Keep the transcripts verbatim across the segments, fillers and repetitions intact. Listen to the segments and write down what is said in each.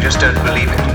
just don't believe it.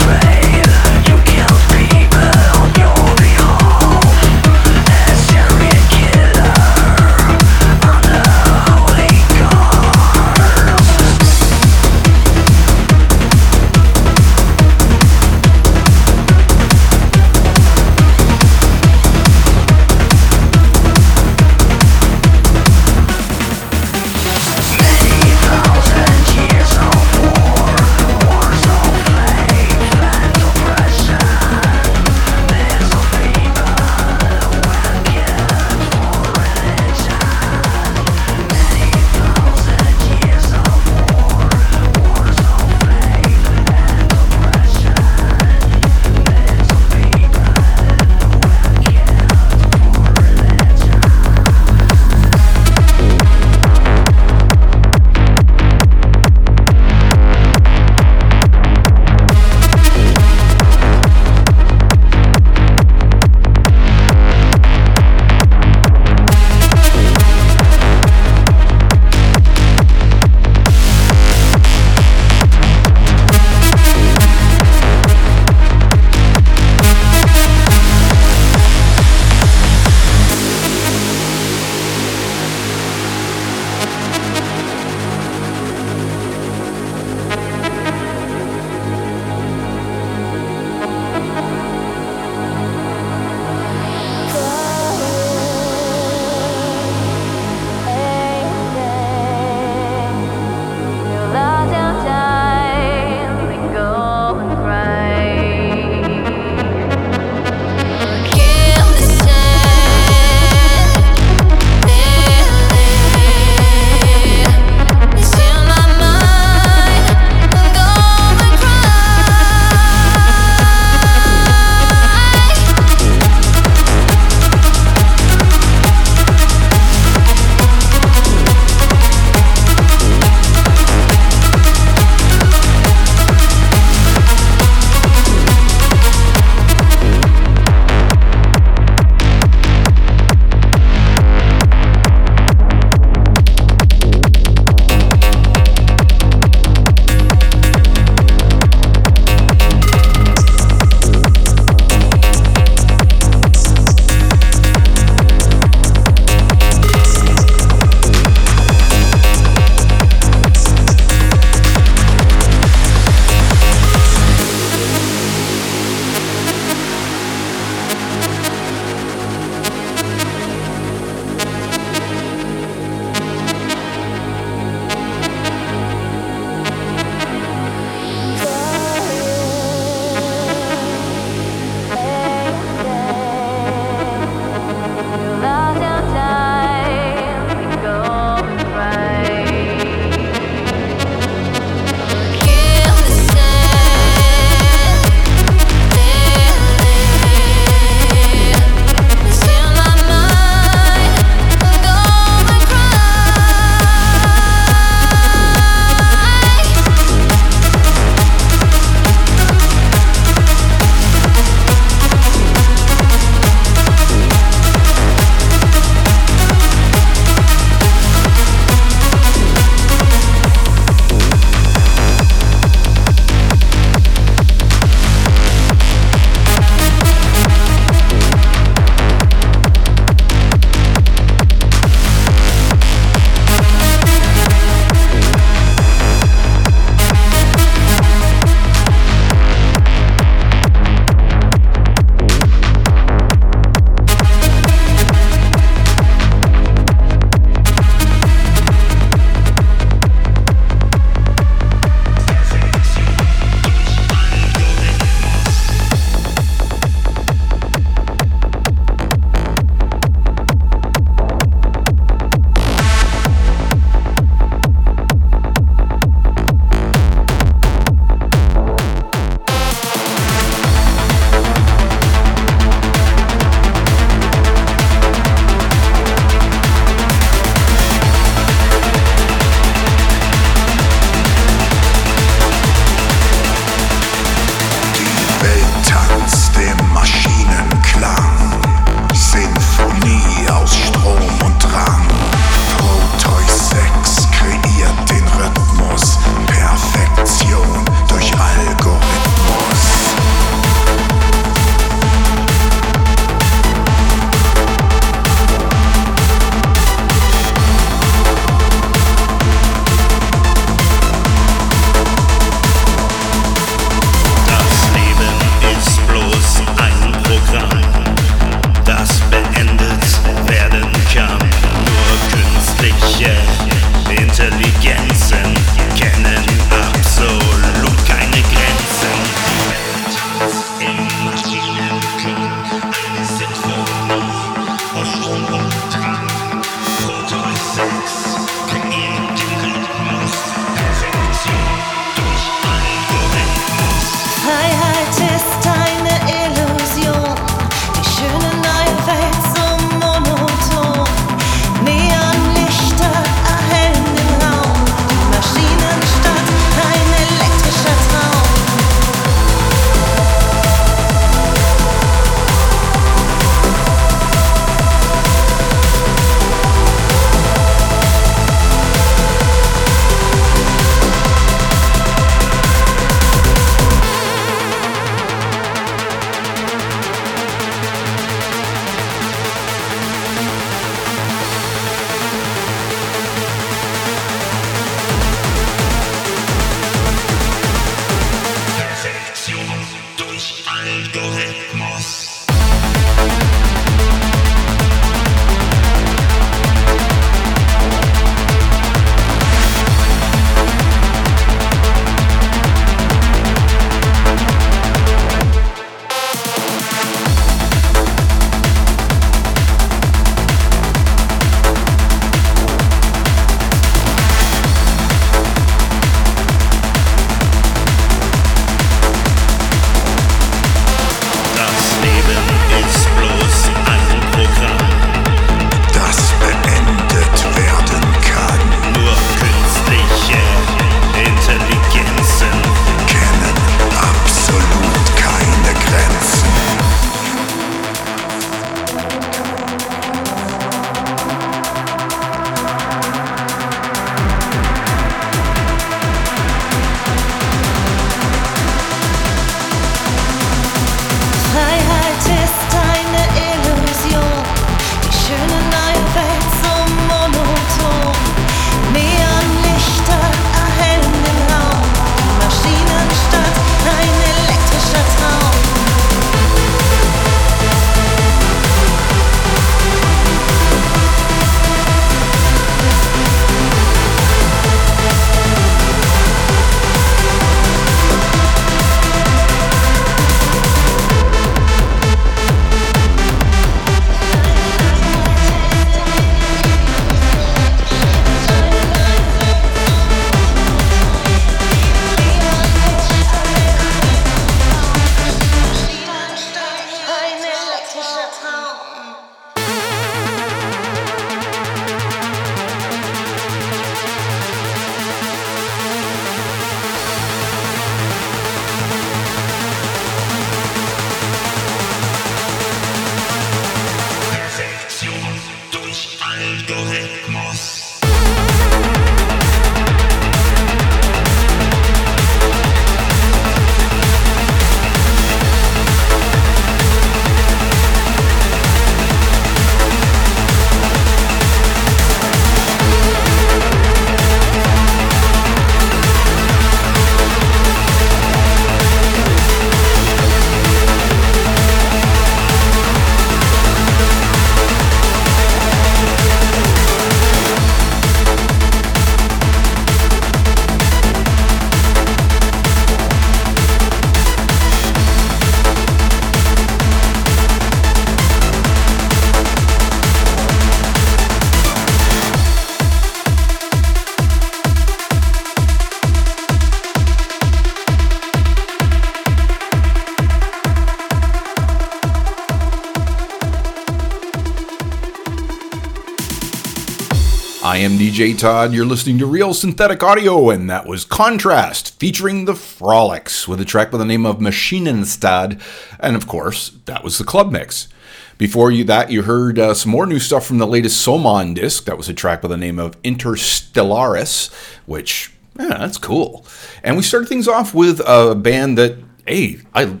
I am D J Todd, you're listening to Real Synthetic Audio, and that was Contrast, featuring the Frolics, with a track by the name of Maschinenstad, and of course, that was the club mix. Before you that, you heard uh, some more new stuff from the latest Somon disc. That was a track by the name of Interstellaris, which, yeah, that's cool. And we started things off with a band that, hey, I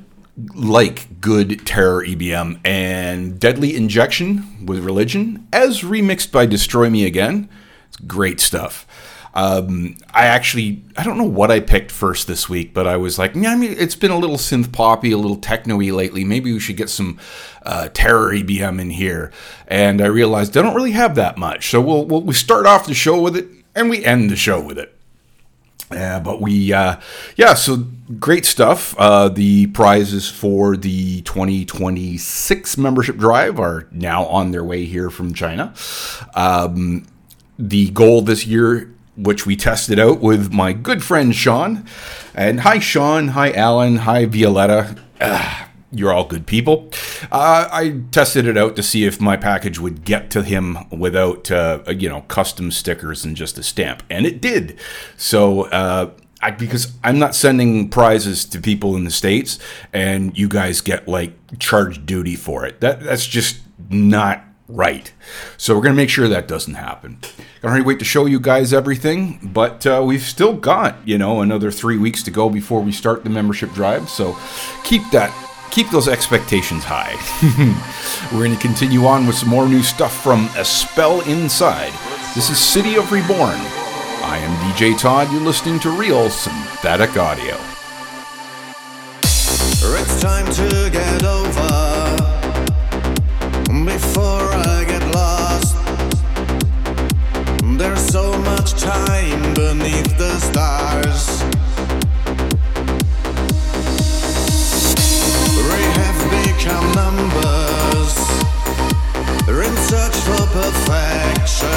like good terror E B M, and Deadly Injection with Religion, as remixed by Destroy Me Again. It's great stuff. Um, I actually, I don't know what I picked first this week, but I was like, yeah, I mean, it's been a little synth poppy, a little techno-y lately. Maybe we should get some uh, terror E B M in here. And I realized I don't really have that much. So we'll, we'll we start off the show with it, and we end the show with it. Yeah, but we, uh, yeah, so great stuff. Uh, the prizes for the twenty twenty-six membership drive are now on their way here from China. Um, the goal this year, which we tested out with my good friend Sean. And hi, Sean. Hi, Alan. Hi, Violetta. Uh, you're all good people. Uh, I tested it out to see if my package would get to him without, uh, you know, custom stickers and just a stamp. And it did. So, uh, I, because I'm not sending prizes to people in the States, and you guys get, like, charge duty for it. That That's just not right. So we're going to make sure that doesn't happen. Gonna hurry wait to show you guys everything, but uh, we've still got, you know, another three weeks to go before we start the membership drive. So keep that, keep those expectations high. We're going to continue on with some more new stuff from A Spell Inside. This is City of Reborn. I am D J Todd. You're listening to Real Synthetic Audio. It's time to get over before I get lost. There's so much time beneath the stars. We have become numbers. We're in search for perfection.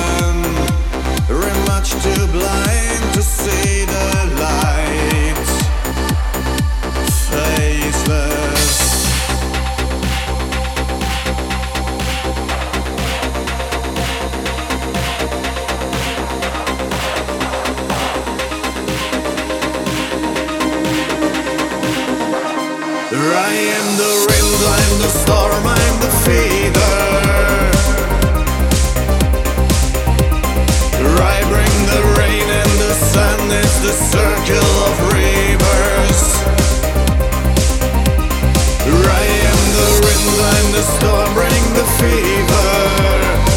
We're much too blind to see the light. Faceless. I am the wind, I'm the storm, I'm the feeder. I bring the rain and the sun is the circle of rivers. I am the wind, I'm the storm, bring the fever.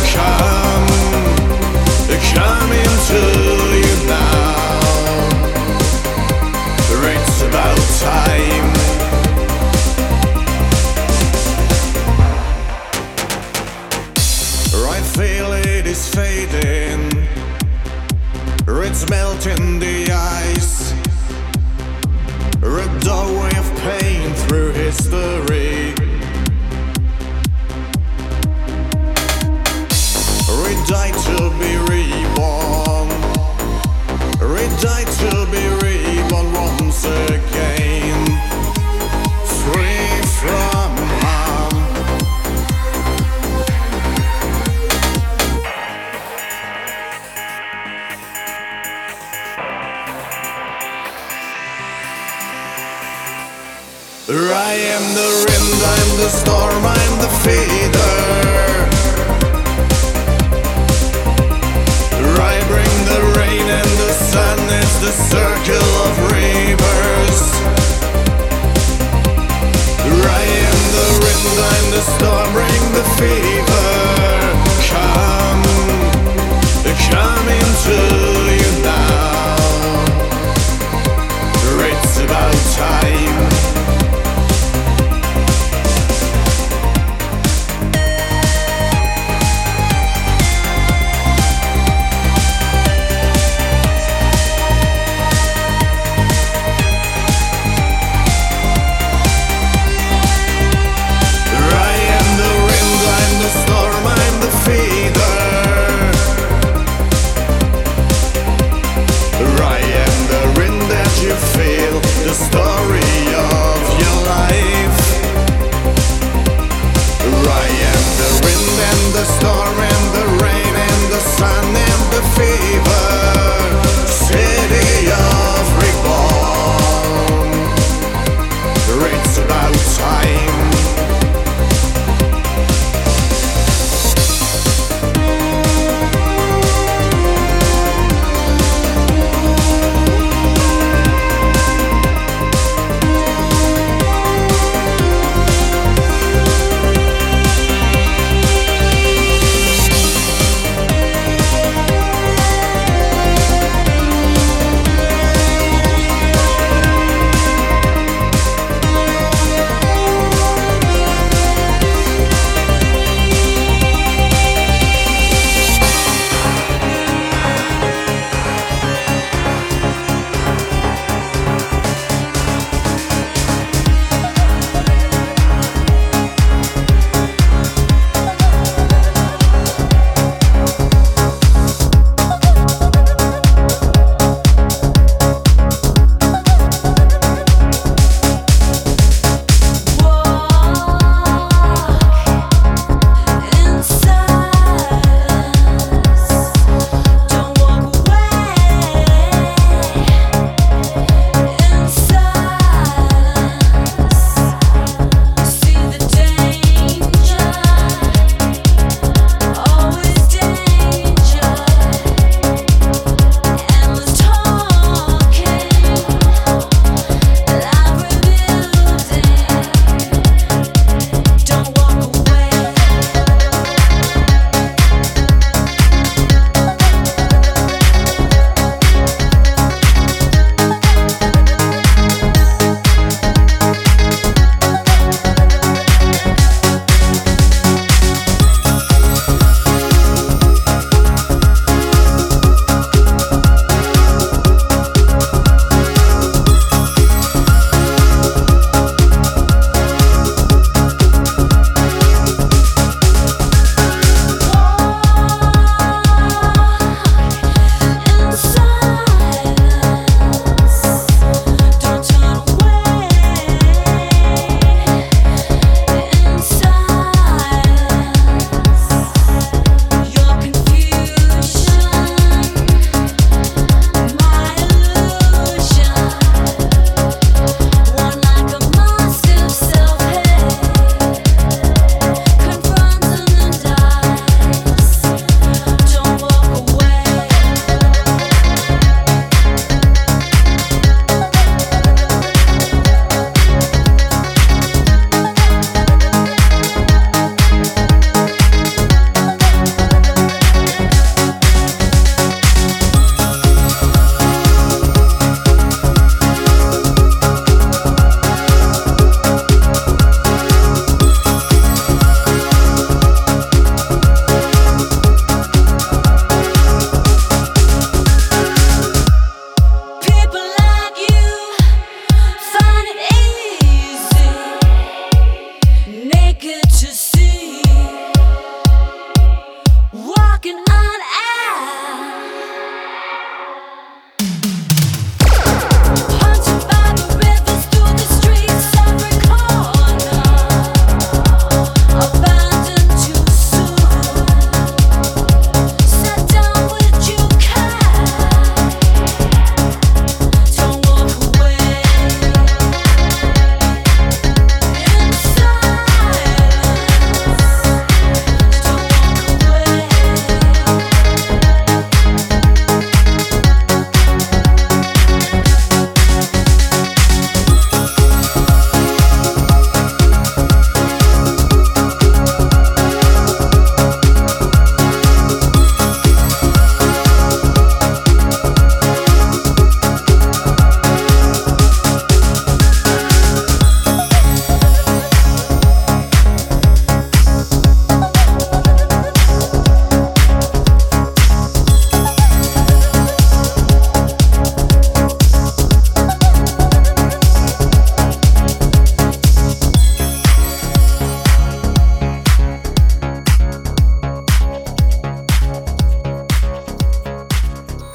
Come, come into you now. It's about time. I feel it is fading. It's melting the ice. A doorway of pain through history. We die to be reborn. We die to be reborn once again. Free from harm. the storm, I'm the feeder. I bring the rain and the sun, it's the circle of rivers. I am the wind, I'm the storm, bring the fever. Come, come into you now. It's about time. The story of your life. I am the wind and the storm and the rain and the sun and the fever. City of reborn. It's about time.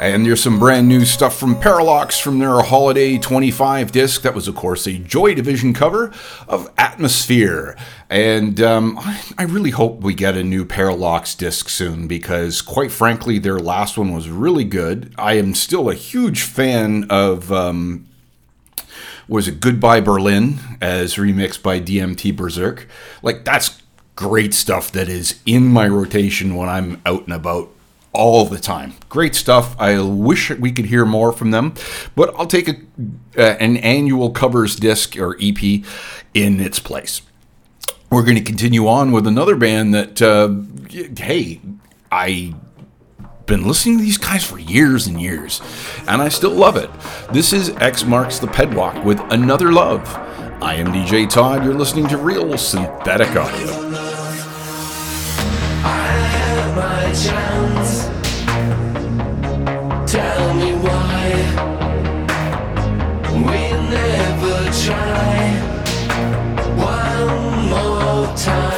And there's some brand new stuff from Parallax from their Holiday twenty-five disc. That was, of course, a Joy Division cover of Atmosphere. And um, I, I really hope we get a new Parallax disc soon, because quite frankly, their last one was really good. I am still a huge fan of, um, was it Goodbye Berlin, as remixed by D M T Berserk. Like, that's great stuff that is in my rotation when I'm out and about all the time. Great stuff. I wish we could hear more from them, but I'll take a, uh, an annual covers disc or E P in its place. We're going to continue on with another band that, uh, hey, I've been listening to these guys for years and years, and I still love it. This is X Marks the Pedwalk with Another Love. I am D J Todd. You're listening to Real Synthetic Audio. My chance. Tell me why we never try one more time.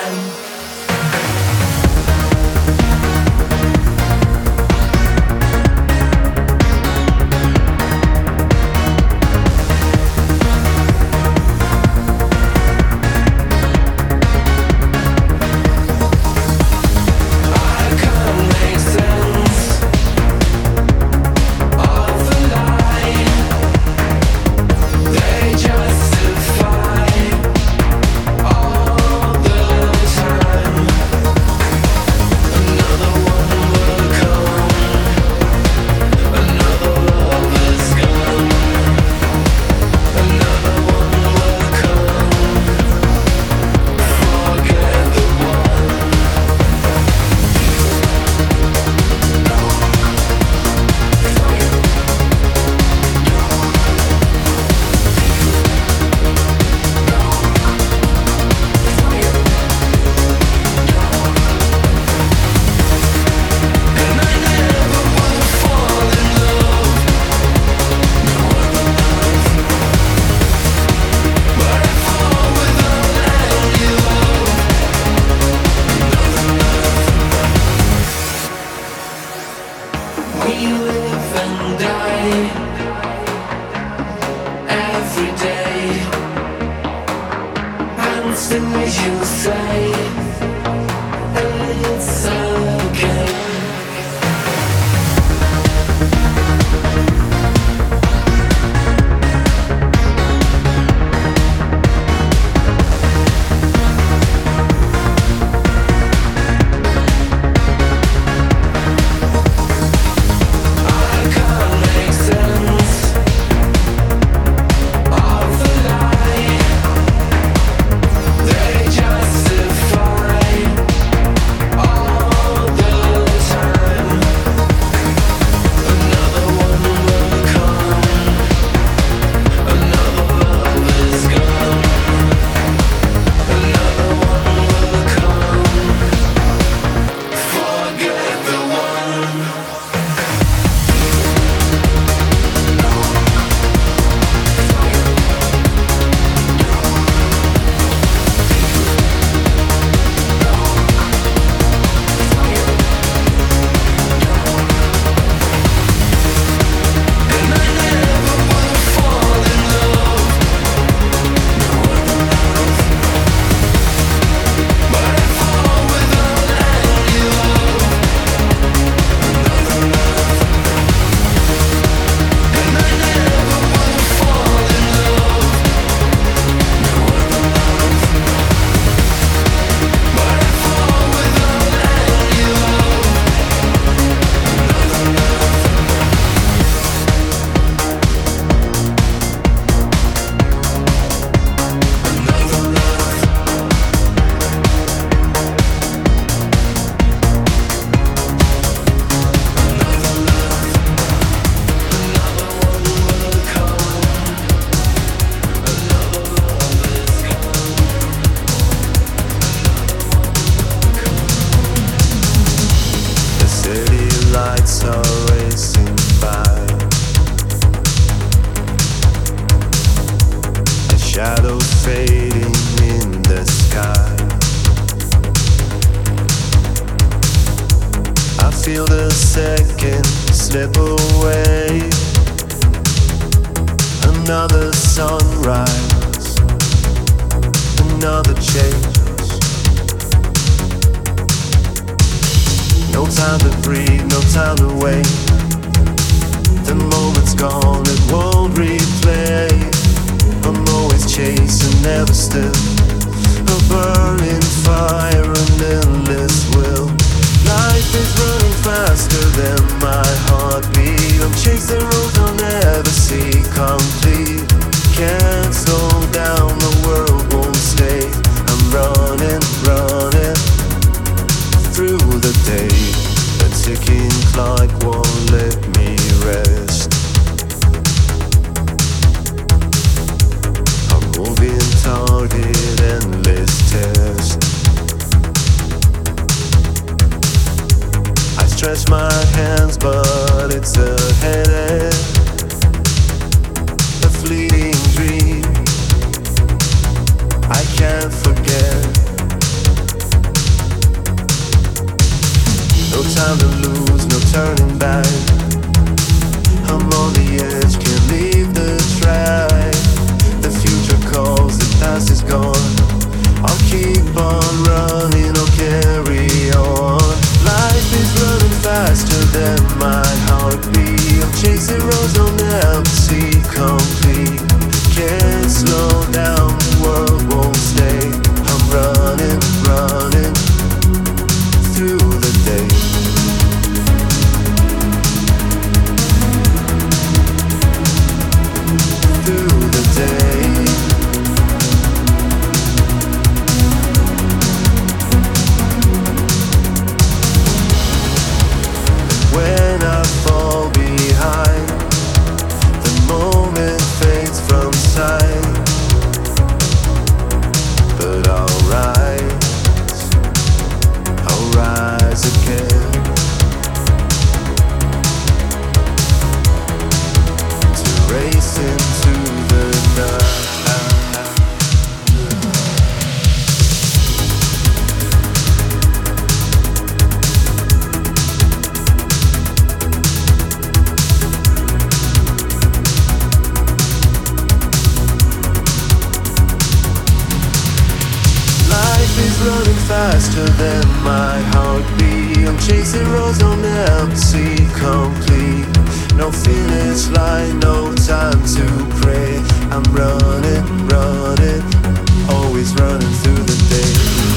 feel the seconds slip away. Another sunrise, another change. No time to breathe, no time to wait. The moment's gone, it won't replay. I'm always chasing, never still. A burning fire, an endless will. Life is running faster than my heartbeat. I'm chasing roads I'll never see complete. Can't slow down, the world won't stay. I'm running, running through the day. A ticking clock won't let me rest. A moving target, endless test. I stretch my hands but it's a headache. A fleeting dream I can't forget. No time to lose, no turning back. I'm on the edge, can't leave the track. The future calls, the past is gone. I'll keep on running, I'll carry on. Life is running faster than my heartbeat. I'm chasing roads I'll never see complete. Can't slow down, the world won't stay. I'm running, running through the day. Through the day. When I fall behind, the moment fades from sight. But I'll rise, I'll rise again. To race into the night. Running faster than my heartbeat. I'm chasing roads I'll never see complete. No finish line, no time to pray. I'm running, running, always running through the day.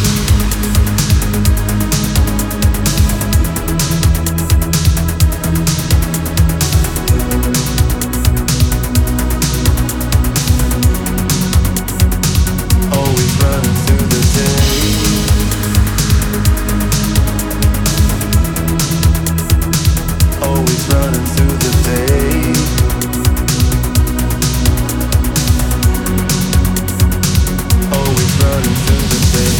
Always running through the day. Always running through the day. Always running through the day.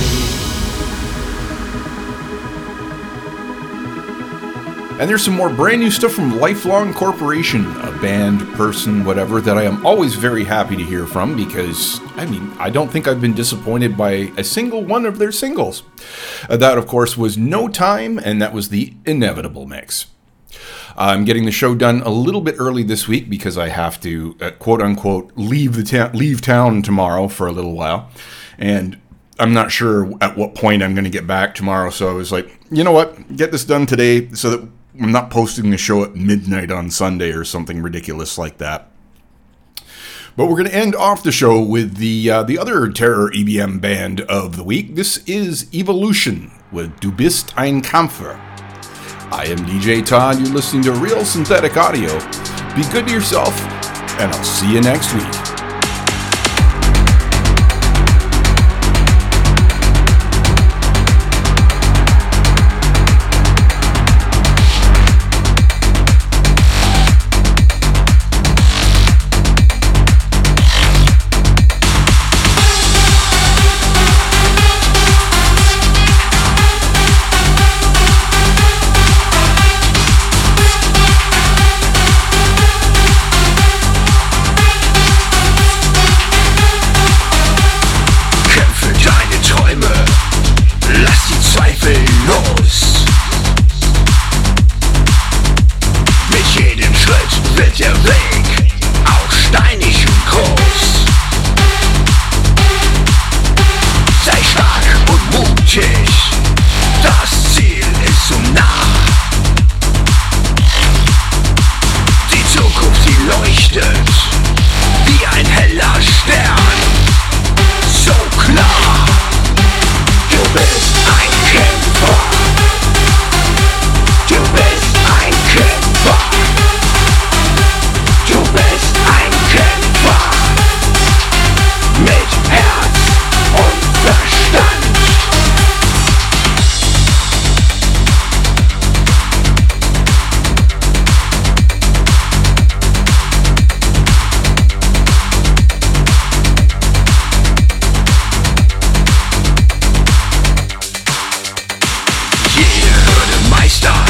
And there's some more brand new stuff from Lifelong Corporation, a band, person, whatever, that I am always very happy to hear from because, I mean, I don't think I've been disappointed by a single one of their singles. Uh, that, of course, was No Time, and that was the Inevitable mix. I'm getting the show done a little bit early this week because I have to, uh, quote unquote, leave the ta- leave town tomorrow for a little while. And I'm not sure at what point I'm going to get back tomorrow. So I was like, you know what? Get this done today so that I'm not posting the show at midnight on Sunday or something ridiculous like that. But we're going to end off the show with the uh, the other Terror E B M band of the week. This is Evolution with Du bist ein Kämpfer. I am D J Todd. You're listening to Real Synthetic Audio. Be good to yourself, and I'll see you next week. I start